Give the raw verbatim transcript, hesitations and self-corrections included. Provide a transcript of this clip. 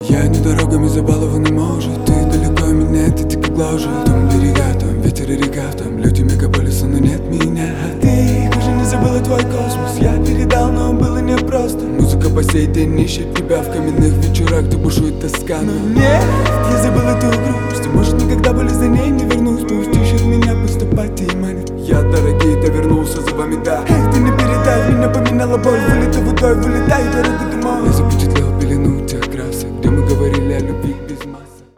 Я не дорогами забалованный может. Ты далеко меня, ты дико гложет. Там берега, там ветер и река, там люди мегаполиса, но нет меня. Ты уже не забыла твой космос. Я передал, но было непросто. Музыка по сей день ищет тебя. В каменных вечерах, где бушует тоска. Но нет, я забыл эту грусть. Может, никогда более за ней не вернусь. Пусть ищет меня, поступать и манит. Я, дорогие, вернулся за вами, да. Эй, ты не передай, меня поминала боль. Вылетай водой, вылетай, дорога ты мой.